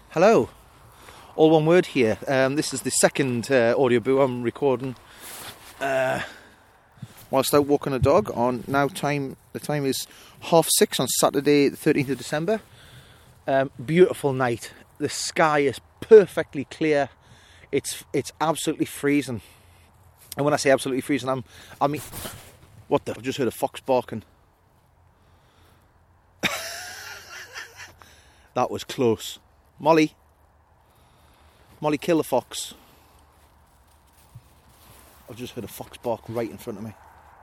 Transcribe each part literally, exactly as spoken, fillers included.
Hello, all one word here. Um, this is the second uh, audio boo I'm recording uh, whilst out walking a dog. On now, time the time is half six on Saturday, the thirteenth of December. Um, beautiful night. The sky is perfectly clear. It's it's absolutely freezing. And when I say absolutely freezing, I'm I mean, what the? I just heard a fox barking. That was close. Molly. Molly, kill the fox. I've just heard a fox bark right in front of me.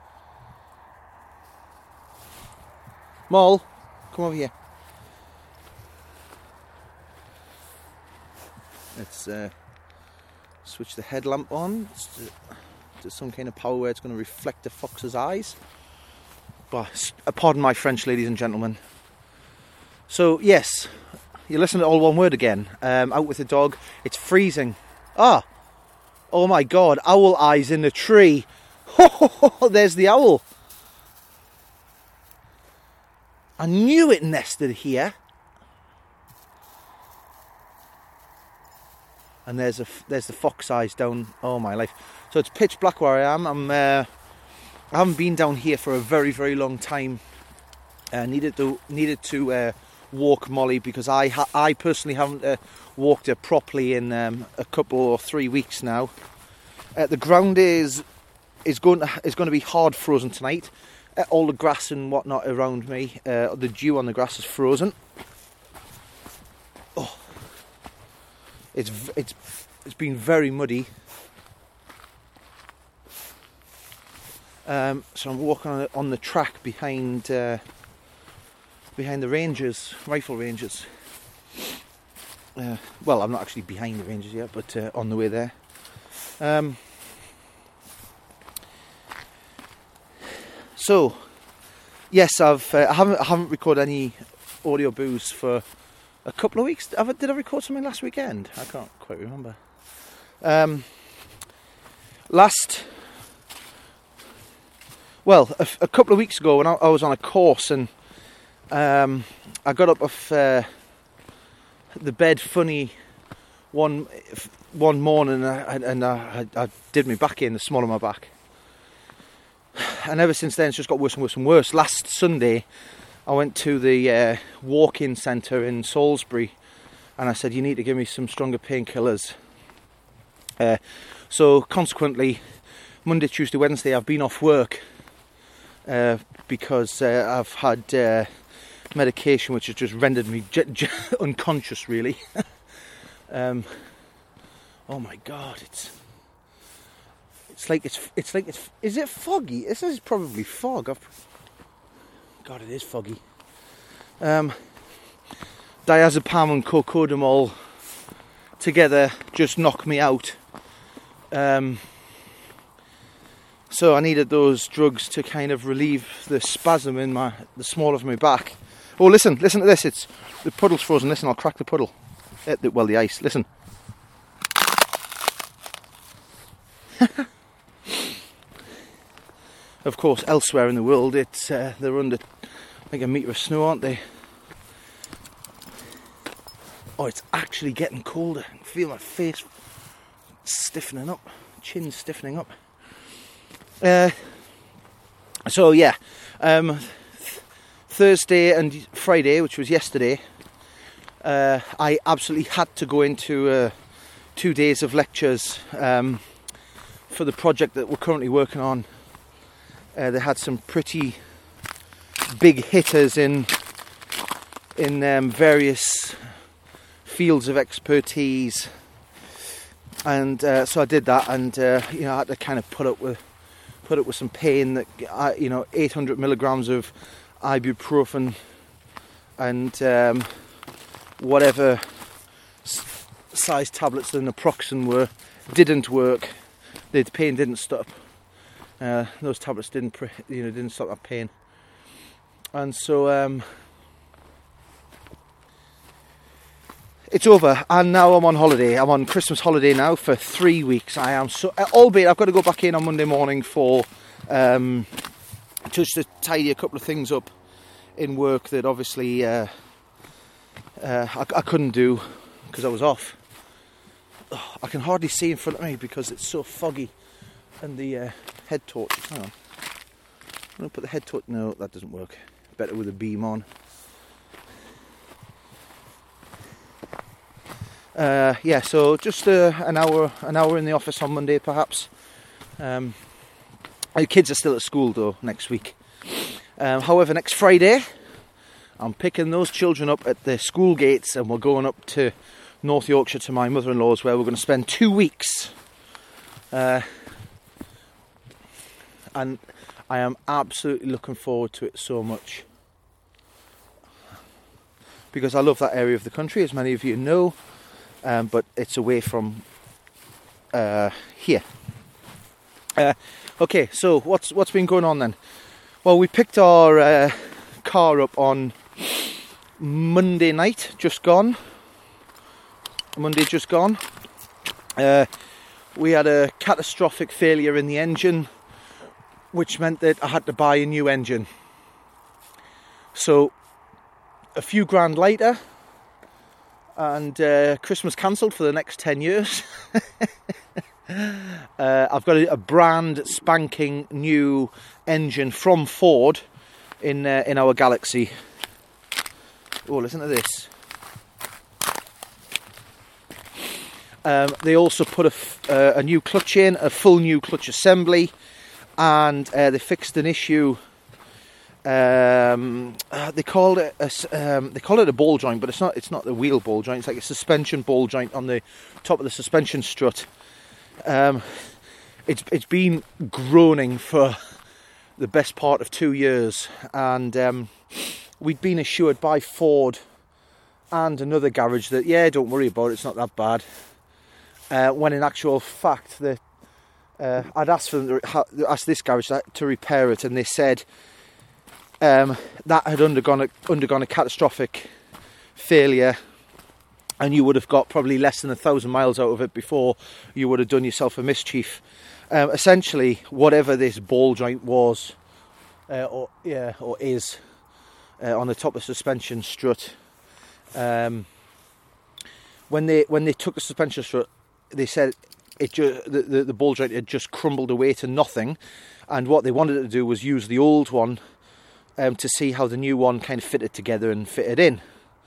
Moll, come over here. Let's uh, switch the headlamp on. There's some kind of power where it's going to reflect the fox's eyes. But pardon my French, ladies and gentlemen. So, yes. You listen to all one word again. Um, out with the dog. It's freezing. Ah! Oh my God! Owl eyes in the tree. There's the owl. I knew it nested here. And there's a there's the fox eyes down. Oh my life! So it's pitch black where I am. I'm. Uh, I haven't been down here for a very very long time. Uh, needed to needed to. Uh, walk Molly because I ha- I personally haven't uh, walked her properly in um, a couple or three weeks now. Uh, the ground is is going to, is going to be hard frozen tonight. Uh, all the grass and whatnot around me, uh, the dew on the grass is frozen. Oh, it's it's it's been very muddy. Um, so I'm walking on, on the track behind. Uh, behind the ranges, rifle ranges. Uh, well, I'm not actually behind the ranges yet, but uh, on the way there. Um, so, yes, I've uh, I haven't I haven't recorded any audio boos for a couple of weeks. Have I, did I record something last weekend? I can't quite remember. Um, last, well, a, a couple of weeks ago when I, I was on a course and. Um, I got up off uh, the bed funny one one morning and, and I, I did my back in, the small of my back. And ever since then it's just got worse and worse and worse. Last Sunday I went to the uh, walk-in centre in Salisbury and I said, you need to give me some stronger painkillers. Uh, so consequently, Monday, Tuesday, Wednesday I've been off work uh, because uh, I've had... Uh, medication which has just rendered me j- j- unconscious really. um, oh my God, it's it's like it's it's like it's is it foggy? This is probably fog. I've, God, it is foggy. Um, diazepam and cocodamol together just knock me out. Um, so I needed those drugs to kind of relieve the spasm in my the small of my back. Oh, listen, listen to this. It's the puddle's frozen. Listen, I'll crack the puddle. Uh, the, well, the ice. Listen. Of course, elsewhere in the world, it's uh, they're under like a metre of snow, aren't they? Oh, it's actually getting colder. I can feel my face stiffening up, chin stiffening up. Uh, so yeah. Um, Thursday and Friday, which was yesterday, uh, I absolutely had to go into uh, two days of lectures um, for the project that we're currently working on. Uh, they had some pretty big hitters in in um, various fields of expertise, and uh, so I did that, and uh, you know I had to kind of put up with put up with some pain. That I, you know, eight hundred milligrams of ibuprofen and um, whatever s- size tablets the naproxen were didn't work. The pain didn't stop. Uh, those tablets didn't, pre- you know, didn't stop that pain. And so um, it's over, and now I'm on holiday. I'm on Christmas holiday now for three weeks. I am so, albeit I've got to go back in on Monday morning for. Um, just to tidy a couple of things up in work that obviously uh, uh, I, I couldn't do because I was off. Oh, I can hardly see in front of me because it's so foggy. And the uh, head torch, hang on. I'm going to put the head torch, no, that doesn't work. Better with a beam on. Uh, yeah, so just uh, an hour, an hour in the office on Monday, perhaps. Um, our kids are still at school though next week. Um, however, next Friday, I'm picking those children up at the school gates, and we're going up to North Yorkshire to my mother-in-law's, where we're going to spend two weeks. Uh, and I am absolutely looking forward to it so much, because I love that area of the country, as many of you know. Um, but it's away from uh, here. Uh, okay, so what's what's been going on then? Well, we picked our uh, car up on Monday night, just gone. Monday just gone. Uh, we had a catastrophic failure in the engine, which meant that I had to buy a new engine. So, a few grand later, and uh, Christmas cancelled for the next ten years. uh, I've got a, a brand spanking new engine from Ford in uh, in our Galaxy. Oh, listen to this. Um, they also put a, f- uh, a new clutch in, a full new clutch assembly, and uh, they fixed an issue. Um, uh, they called it a, um, they call it a ball joint, but it's not. It's not the wheel ball joint. It's like a suspension ball joint on the top of the suspension strut. Um, it's it's been groaning for the best part of two years, and um, we'd been assured by Ford and another garage that yeah, don't worry about it. It's not that bad. Uh, when in actual fact, that uh, I'd asked for them to ask this garage to repair it, and they said. Um, that had undergone a, undergone a catastrophic failure, and you would have got probably less than a thousand miles out of it before you would have done yourself a mischief. Um, essentially, whatever this ball joint was, uh, or yeah, or is uh, on the top of the suspension strut, um, when they when they took the suspension strut, they said it ju- the, the the ball joint had just crumbled away to nothing, and what they wanted to do was use the old one. Um, to see how the new one kind of fitted together and fitted in.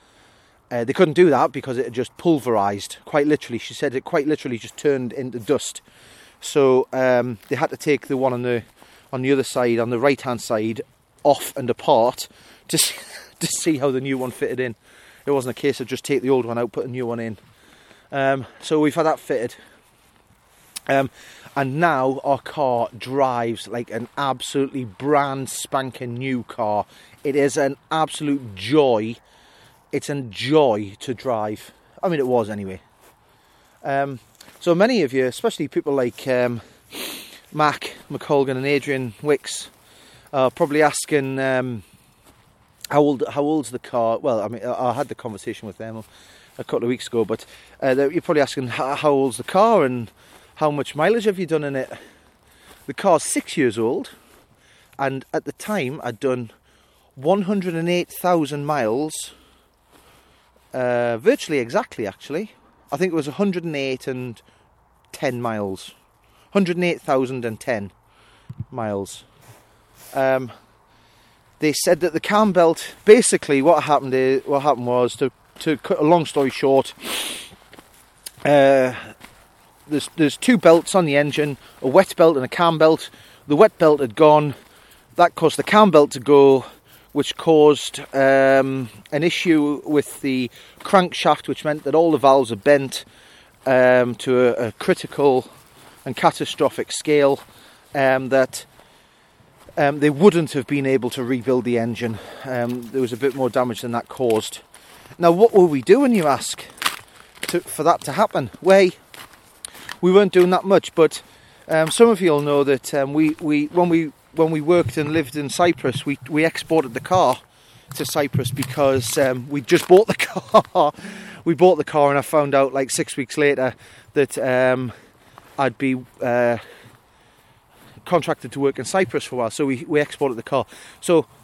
Uh, they couldn't do that because it had just pulverised, quite literally. She said it quite literally just turned into dust. So um, they had to take the one on the on the other side, on the right hand side, off and apart to see, to see how the new one fitted in. It wasn't a case of just take the old one out, put a new one in. Um, so we've had that fitted. Um, and now our car drives like an absolutely brand spanking new car. It is an absolute joy. It's a joy to drive. I mean, it was anyway. Um, so many of you, especially people like um, Mac McColgan and Adrian Wicks, are probably asking um, how old how old's the car. Well, I mean, I had the conversation with them a couple of weeks ago, but uh, you're probably asking how, how old's the car and how much mileage have you done in it? The car's six years old, and at the time I'd done one hundred eight thousand miles, uh, virtually exactly actually. I think it was one hundred eight and ten miles. one hundred eight thousand ten miles. Um, they said that the cam belt, basically what happened is, what happened was, to, to cut a long story short, uh, There's, there's two belts on the engine, a wet belt and a cam belt. The wet belt had gone. That caused the cam belt to go, which caused um, an issue with the crankshaft, which meant that all the valves are bent um, to a, a critical and catastrophic scale, um, that um, they wouldn't have been able to rebuild the engine. Um, there was a bit more damage than that caused. Now, what were we doing, you ask, to, for that to happen? Well, we weren't doing that much, but um, some of you will know that um, we, we when we when we worked and lived in Cyprus, we we exported the car to Cyprus because um, we just bought the car. we bought the car, and I found out like six weeks later that um, I'd be uh, contracted to work in Cyprus for a while. So we we exported the car. So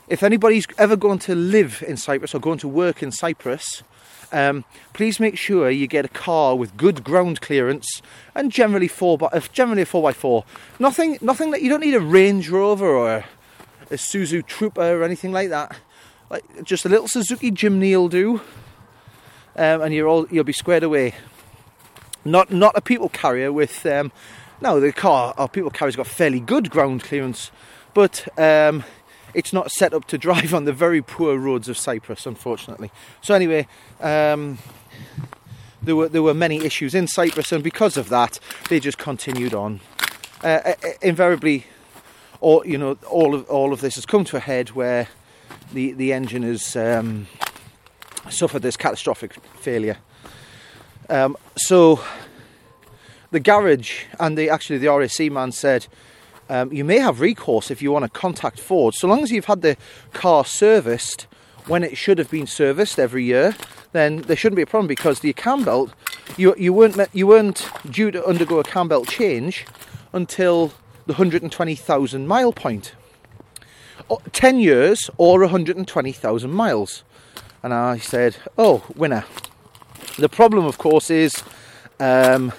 if anybody's ever going to live in Cyprus or going to work in Cyprus, um, please make sure you get a car with good ground clearance and generally four by generally a four by four. Nothing, nothing that you don't need a Range Rover or a, a Suzuki Trooper or anything like that. Like just a little Suzuki Jimny will do, um, and you're all you'll be squared away. Not not a people carrier with um, no the car our people carrier's got fairly good ground clearance, but um, it's not set up to drive on the very poor roads of Cyprus, unfortunately. So anyway, um, there were there were many issues in Cyprus, and because of that, they just continued on. Uh, invariably, all you know, all of all of this has come to a head where the the engine has um, suffered this catastrophic failure. Um, so the garage and the actually the R A C man said, um, you may have recourse if you want to contact Ford, so long as you've had the car serviced when it should have been serviced every year, then there shouldn't be a problem, because the cam belt, you you weren't you weren't due to undergo a cam belt change until the one hundred twenty thousand mile point. ten years or one hundred twenty thousand miles. And I said, oh, winner. The problem, of course, is um,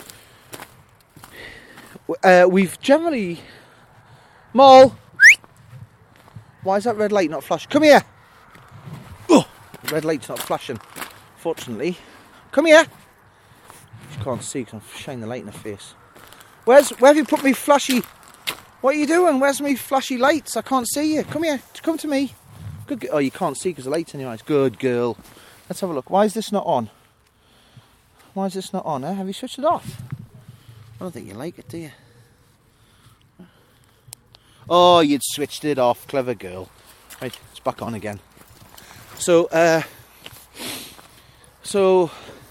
uh, we've generally... Mole! Why is that red light not flashing? Come here! Oh, red light's not flashing, fortunately. Come here! She can't see because I'm shining the light in her face. Where's, where have you put me flashy... What are you doing? Where's me flashy lights? I can't see you. Come here. Come to me. Good. G- oh, you can't see because the light's in your eyes. Good girl. Let's have a look. Why is this not on? Why is this not on? Eh? Have you switched it off? I don't think you like it, do you? Oh, you'd switched it off. Clever girl. Right, it's back on again. So, uh... So...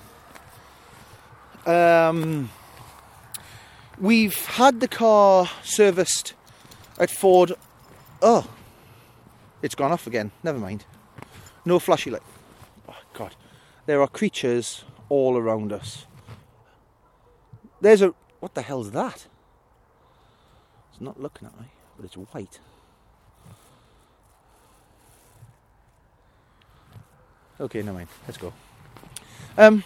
Um... We've had the car serviced at Ford. Oh, it's gone off again. Never mind. No flashy light. Oh, God. There are creatures all around us. There's a... What the hell's that? It's not looking at me, but it's white. Okay, never mind. Let's go. Um...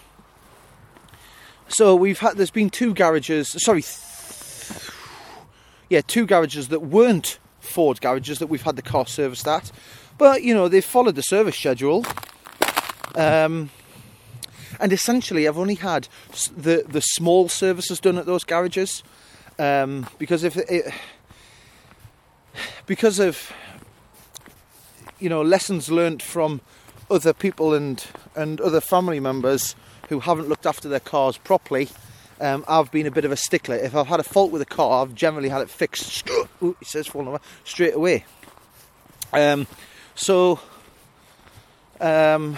So we've had, there's been two garages, sorry, th- yeah, two garages that weren't Ford garages that we've had the car serviced at. But, you know, they've followed the service schedule. Um, and essentially I've only had the, the small services done at those garages. Um, because if it, because of, you know, lessons learnt from other people and, and other family members who haven't looked after their cars properly, um, I've been a bit of a stickler. If I've had a fault with a car, I've generally had it fixed. Ooh, it says falling over straight away. Um, so, um,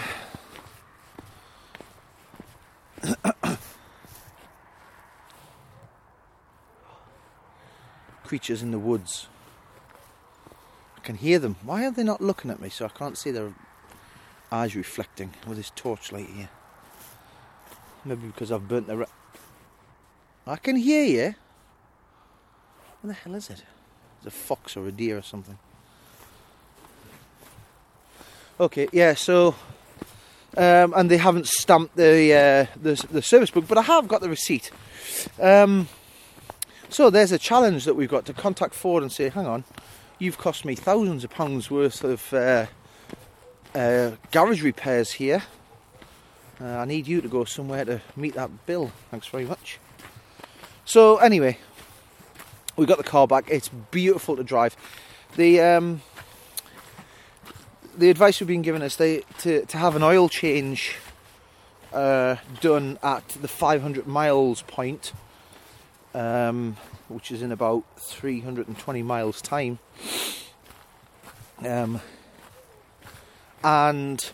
creatures in the woods. I can hear them. Why are they not looking at me? So I can't see their eyes reflecting with this torchlight here. Maybe because I've burnt the... Re- I can hear you. What the hell is it? It's a fox or a deer or something. Okay, yeah, so... Um, and they haven't stamped the, uh, the the service book, but I have got the receipt. Um, so there's a challenge that we've got to contact Ford and say, hang on, you've cost me thousands of pounds worth of uh, uh, garage repairs here. Uh, I need you to go somewhere to meet that bill. Thanks very much. So anyway, we got the car back. It's beautiful to drive. The um, the advice we've been given is they to to have an oil change uh, done at the five hundred miles point, um, which is in about three hundred twenty miles time. Um, and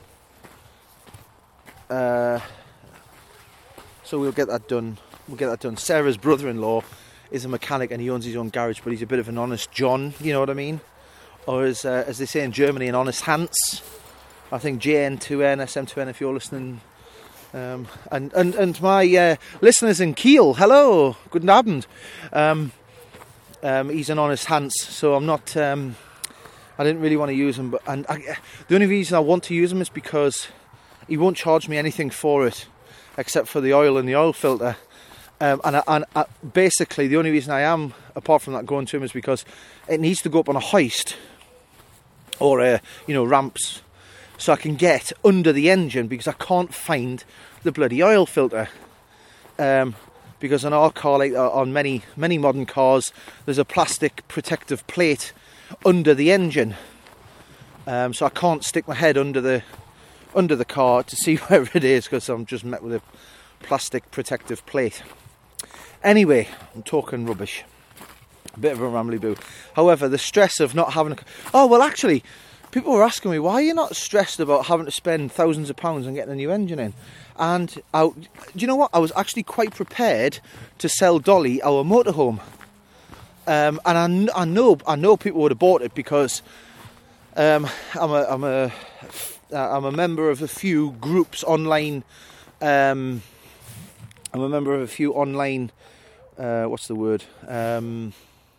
Uh, so we'll get that done. We'll get that done. Sarah's brother-in-law is a mechanic and he owns his own garage, but he's a bit of an honest John. You know what I mean? Or as uh, as they say in Germany, an honest Hans. I think J N two N, S M two N. If you're listening, um, and and and my uh, listeners in Kiel, hello, guten Abend. Um, um, he's an honest Hans, so I'm not. Um, I didn't really want to use them, but and I, the only reason I want to use them is because he won't charge me anything for it, except for the oil and the oil filter. Um, and I, and I, basically, the only reason I am, apart from that, going to him is because it needs to go up on a hoist or uh, you know, ramps, so I can get under the engine, because I can't find the bloody oil filter. Um, because on our car, like on many many modern cars, there's a plastic protective plate under the engine, um, so I can't stick my head under the under the car to see where it is, because I'm just met with a plastic protective plate. Anyway, I'm talking rubbish. A bit of a rambly boo. However, the stress of not having a... Oh, well, actually, people were asking me, why are you not stressed about having to spend thousands of pounds on getting a new engine in? And, I, do you know what? I was actually quite prepared to sell Dolly our motorhome. Um, and I, I know I know people would have bought it, because um, I'm a I'm a I'm a member of a few groups online. Um, I'm a member of a few online. Uh, what's the word? Um,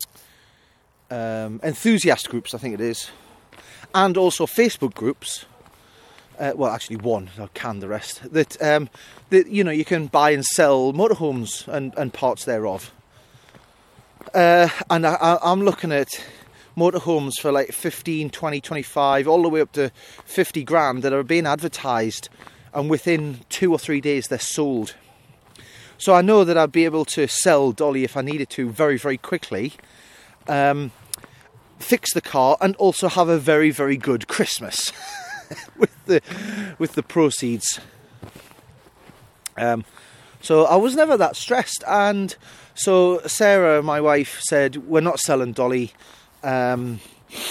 um, enthusiast groups, I think it is, and also Facebook groups. Uh, well, actually, one. I can the rest. That um, that you know, you can buy and sell motorhomes and, and parts thereof. Uh, and I, I'm looking at motorhomes for like fifteen, twenty, twenty-five, all the way up to fifty grand that are being advertised, and within two or three days they're sold. So I know that I'd be able to sell Dolly if I needed to very, very quickly, um, fix the car, and also have a very, very good Christmas with the with the proceeds. Um, so I was never that stressed, and so Sarah, my wife, said, we're not selling Dolly. Um,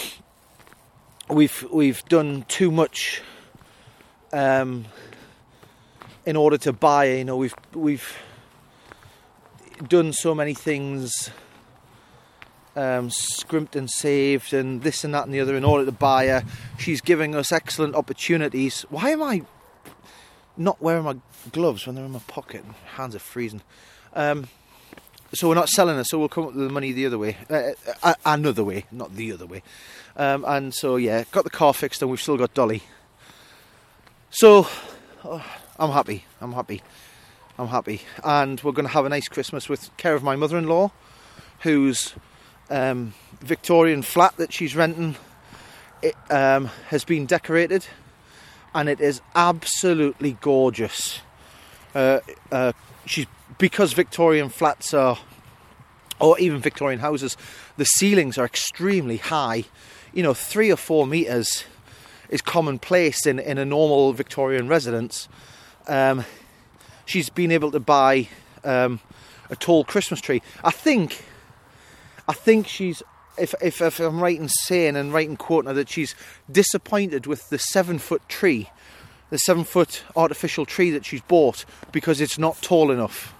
we've we've done too much um, in order to buy. You know, we've we've done so many things, um, scrimped and saved, and this and that and the other in order to buy her. She's giving us excellent opportunities. Why am I not wearing my gloves when they're in my pocket? Hands are freezing. Um, So we're not selling it, so we'll come up with the money the other way. Uh, uh, another way, not the other way. Um, and so, yeah, got the car fixed, and we've still got Dolly. So, oh, I'm happy, I'm happy, I'm happy. And we're going to have a nice Christmas with care of my mother-in-law, whose um, Victorian flat that she's renting it, um, has been decorated. And it is absolutely gorgeous. Uh, uh, she's Because Victorian flats are, or even Victorian houses, the ceilings are extremely high. You know, three or four metres is commonplace in, in a normal Victorian residence. Um, she's been able to buy um, a tall Christmas tree. I think, I think she's, if, if, if I'm right in saying and right in quoting her, that she's disappointed with the seven foot tree, the seven foot artificial tree that she's bought, because it's not tall enough.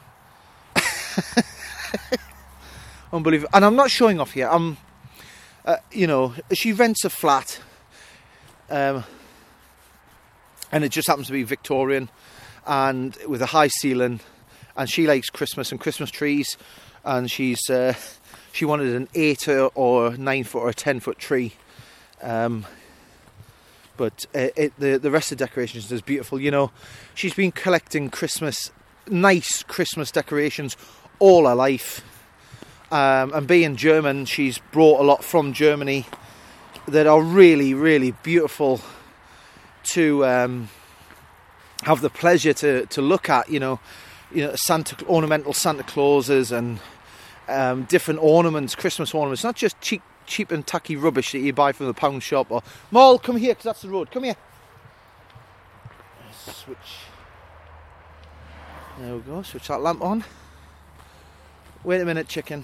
Unbelievable. And I'm not showing off here. I'm, uh, you know, she rents a flat, um, and it just happens to be Victorian, and with a high ceiling, and she likes Christmas and Christmas trees, and she's uh, she wanted an eight or, or nine foot or a ten foot tree, um, but uh, it, the the rest of the decorations is beautiful. You know, she's been collecting Christmas, nice Christmas decorations all her life, um, and being German, she's brought a lot from Germany that are really, really beautiful to um, have the pleasure to, to look at. You know, you know, Santa ornamental Santa Clauses and um, different ornaments, Christmas ornaments, not just cheap, cheap and tacky rubbish that you buy from the pound shop or mall. Come here, because that's the road. Come here. Switch. There we go. Switch that lamp on. Wait a minute, chicken.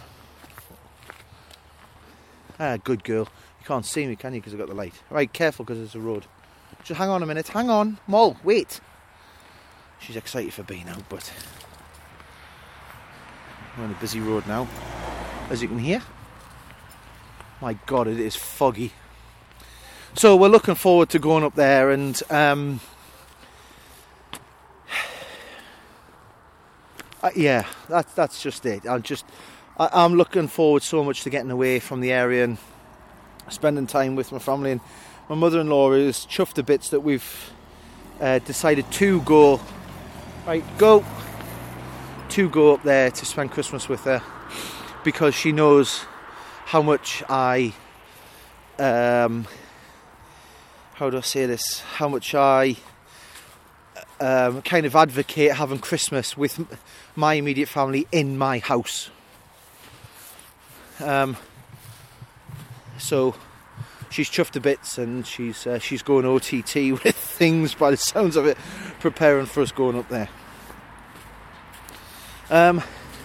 Ah, good girl. You can't see me, can you, because I've got the light. Right, careful, because there's a road. Just hang on a minute. Hang on. Moll, wait. She's excited for being out, but we're on a busy road now, as you can hear. My God, it is foggy. So we're looking forward to going up there, and um, uh, yeah, that's that's just it. I'm just, I, I'm looking forward so much to getting away from the area and spending time with my family, and my mother-in-law is chuffed to bits that we've uh, decided to go, right, go, to go up there to spend Christmas with her, because she knows how much I, um, how do I say this, how much I um, kind of advocate having Christmas with my immediate family in my house. Um, so she's chuffed to bits, and she's uh, she's going O T T with things by the sounds of it, preparing for us going up there. Um,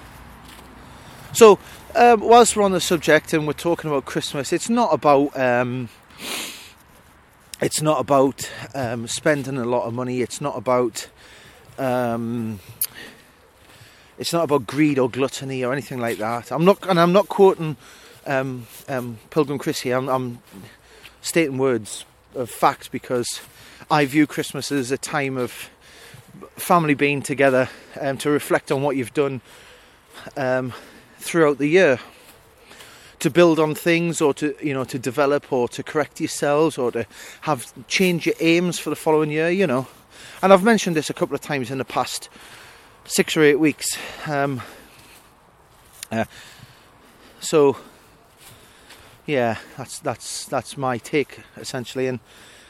so um, whilst we're on the subject and we're talking about Christmas, it's not about um, it's not about um, spending a lot of money. It's not about um, it's not about greed or gluttony or anything like that. I'm not, and I'm not quoting um, um, Pilgrim Chris here. I'm, I'm stating words of fact, because I view Christmas as a time of family being together, um, to reflect on what you've done um, throughout the year, to build on things, or to, you know, to develop, or to correct yourselves, or to have change your aims for the following year, you know. And I've mentioned this a couple of times in the past six or eight weeks. Um, uh, so yeah, that's that's that's my take essentially. And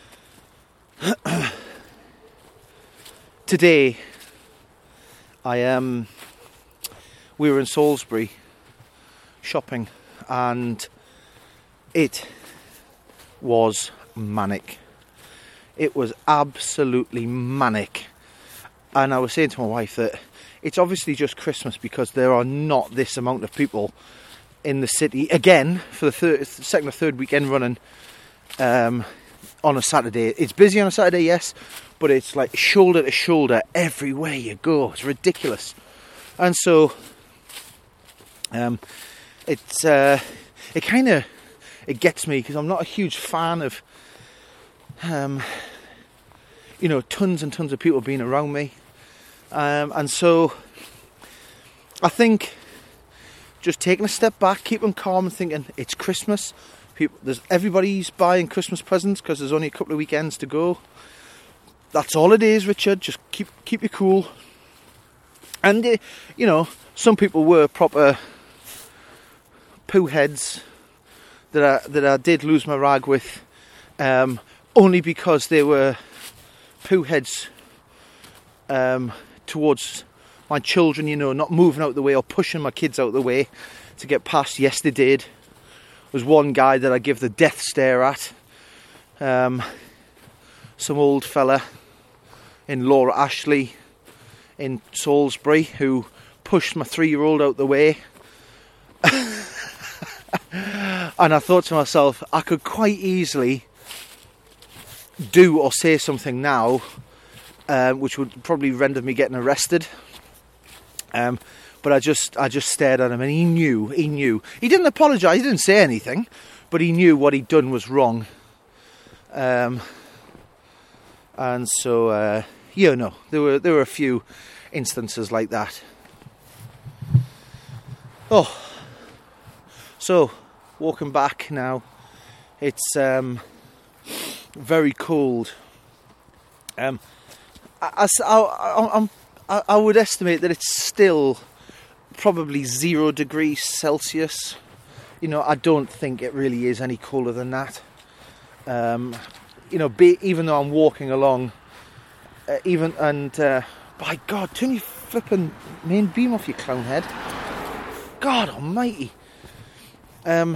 today, I am. Um, we were in Salisbury shopping, and it was manic. It was absolutely manic. And I was saying to my wife that it's obviously just Christmas, because there are not this amount of people in the city again for the third, second or third weekend running um, on a Saturday. It's busy on a Saturday, yes, but it's like shoulder to shoulder everywhere you go. It's ridiculous. And so um, it's uh, it kind of it gets me, because I'm not a huge fan of um, you know, tons and tons of people being around me. Um, and so I think just taking a step back, keeping calm and thinking it's Christmas. People, there's everybody's buying Christmas presents because there's only a couple of weekends to go. That's all it is, Richard. Just keep keep you cool. And uh, you know, some people were proper poo heads that I that I did lose my rag with, um, only because they were poo heads um, towards my children, you know, not moving out of the way or pushing my kids out of the way to get past. Yes, they did. There was one guy that I give the death stare at. Um, some old fella in Laura Ashley in Salisbury who pushed my three-year-old out the way. And I thought to myself, I could quite easily do or say something now, uh, which would probably render me getting arrested. Um, but I just, I just stared at him, and he knew, he knew. He didn't apologise, he didn't say anything, but he knew what he'd done was wrong. Um, and so, uh, you know, there were there were a few instances like that. Oh, so walking back now, it's um, very cold. Um, I, I, I, I'm, I, I would estimate that it's still probably zero degrees Celsius. You know, I don't think it really is any colder than that. Um, you know, be, even though I'm walking along, uh, even and uh, by God, turn your flipping main beam off, you clown head. God Almighty. Um,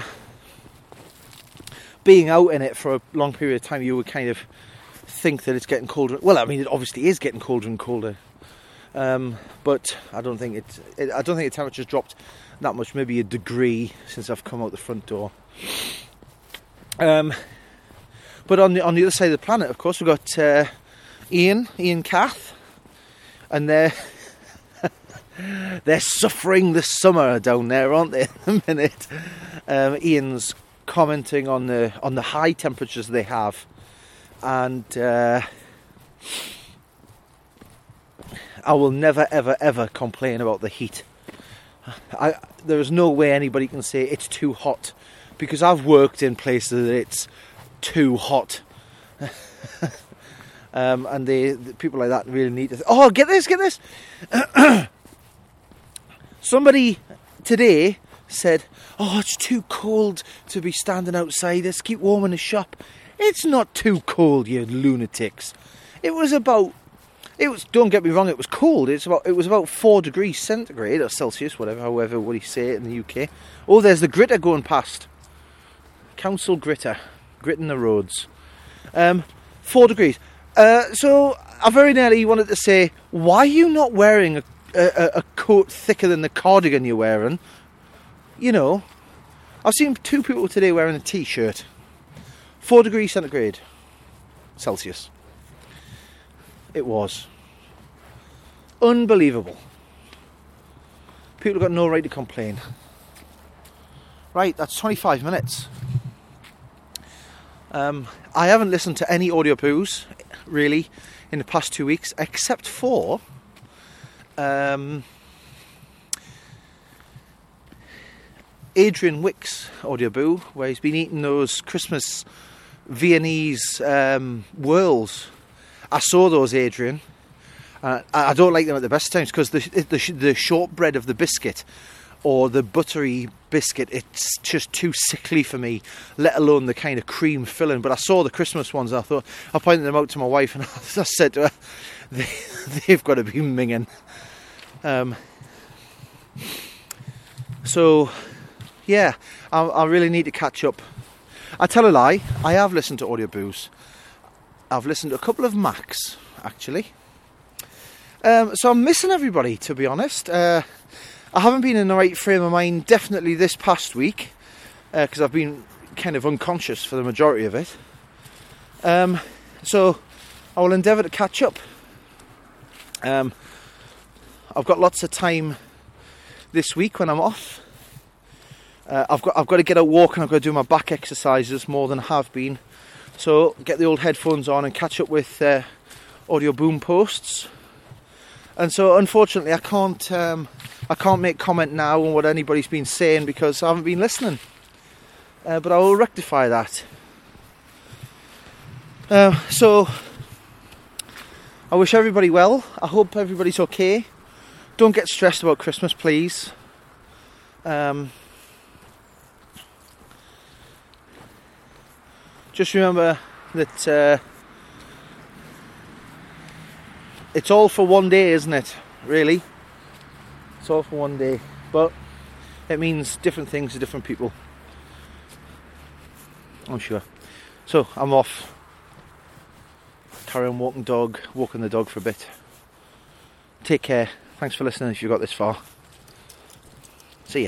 being out in it for a long period of time, you would kind of think that it's getting colder. Well, I mean, it obviously is getting colder and colder. Um, but I don't think it's. It, I don't think the temperature's dropped that much. Maybe a degree since I've come out the front door. Um, but on the on the other side of the planet, of course, we've got uh, Ian, Ian Cath, and they're they're suffering the summer down there, aren't they? At the minute, um, Ian's commenting on the on the high temperatures they have, and uh, I will never, ever, ever complain about the heat. I, there is no way anybody can say it's too hot because I've worked in places that it's too hot. um, and they, the people like that really need to... Th- oh, get this, get this! Somebody today said, oh, it's too cold to be standing outside. Let's keep warm in the shop. It's not too cold, you lunatics. It was about... It was. Don't get me wrong. It was cold. It's about. It was about four degrees centigrade or Celsius, whatever. However, what do you say it in the U K? Oh, there's the gritter going past. Council gritter, gritting the roads. Um, four degrees. Uh, so I very nearly wanted to say, why are you not wearing a, a, a coat thicker than the cardigan you're wearing? You know, I've seen two people today wearing a t-shirt. Four degrees centigrade, Celsius. It was unbelievable. People have got no right to complain. Right, that's twenty-five minutes. Um, I haven't listened to any audio poos, really, in the past two weeks, except for um, Adrian Wick's audio boo, where he's been eating those Christmas Viennese um, whirls. I saw those, Adrian. Uh, I don't like them at the best times because the, the the shortbread of the biscuit or the buttery biscuit, it's just too sickly for me, let alone the kind of cream filling. But I saw the Christmas ones and I thought, I pointed them out to my wife and I said to her, they, they've got to be minging. Um, so, yeah, I, I really need to catch up. I tell a lie, I have listened to audio boos. I've listened to a couple of Macs, actually. Um, so I'm missing everybody, to be honest. Uh, I haven't been in the right frame of mind, definitely this past week, because uh, I've been kind of unconscious for the majority of it. Um, so I will endeavour to catch up. Um, I've got lots of time this week when I'm off. Uh, I've got I've got to get out walking. I've got to do my back exercises more than I have been. So get the old headphones on and catch up with uh, audio boom posts. And so unfortunately I can't um, I can't make comment now on what anybody's been saying because I haven't been listening. Uh, but I will rectify that. Uh, so I wish everybody well. I hope everybody's okay. Don't get stressed about Christmas, please. Um, Just remember that uh, it's all for one day, isn't it? Really? It's all for one day. But it means different things to different people. I'm sure. So, I'm off. Carry on walking dog, walking the dog for a bit. Take care. Thanks for listening if you got this far. See ya.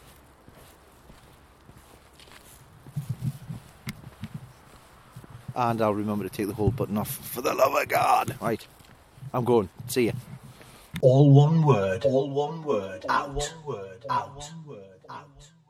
And I'll remember to take the whole button off, for the love of God. Right, I'm going. See ya. All one word. All one word. Out. All one word. Out. All one word. Out.